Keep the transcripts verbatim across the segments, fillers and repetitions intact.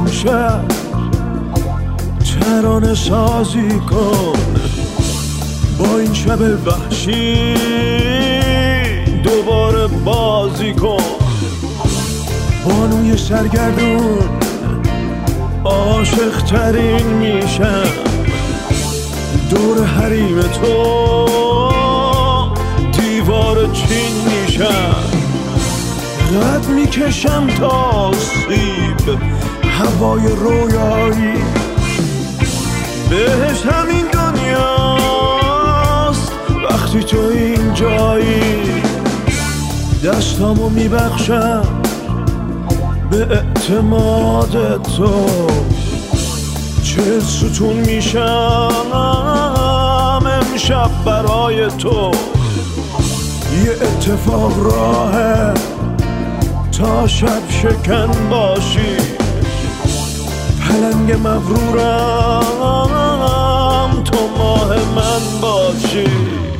امشب ترانه سازی کن، با این شب وحشی دوباره بازی کن. بانوی سرگردون عاشق ترین میشم، دور حریم تو دیوار چین میشم. قد میکشم تا سیب هوای رویایی، بهش همین دنیاست وقتی تو اینجایی. دستامو میبخشم به اعتماد تو، چه ستون میشم امشب برای تو. یه اتفاق راهه تا شب شکن باشی، پلنگ مغرورم تو ماه من باشی.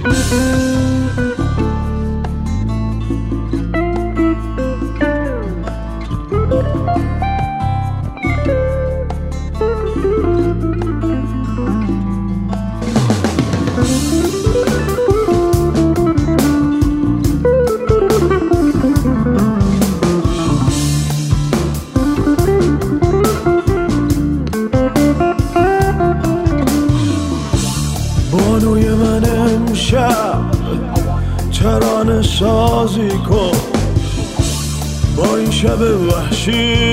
بانوی من امشب ترانه سازی کن، با این شب وحشی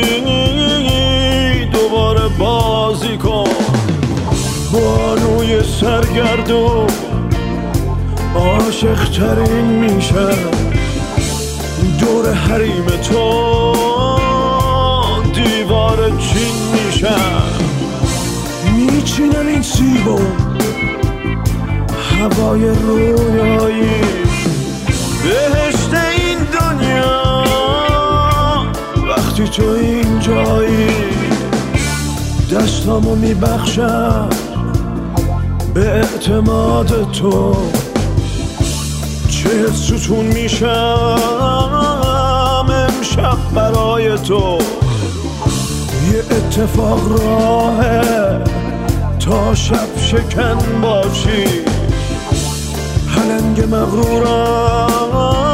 دوباره بازی کن. بانوی سرگردون عاشق ترین میشم، دور حریم تو دیوار چین میشم. میچینم این سیبو هوای رویایی، بهشت این دنیا وقتی تو اینجایی. دستامو میبخشم به اعتماد تو، چه ستون میشم امشب برای تو. یه اتفاق راهه تا شب شکن باشی، پلنگ مغرورم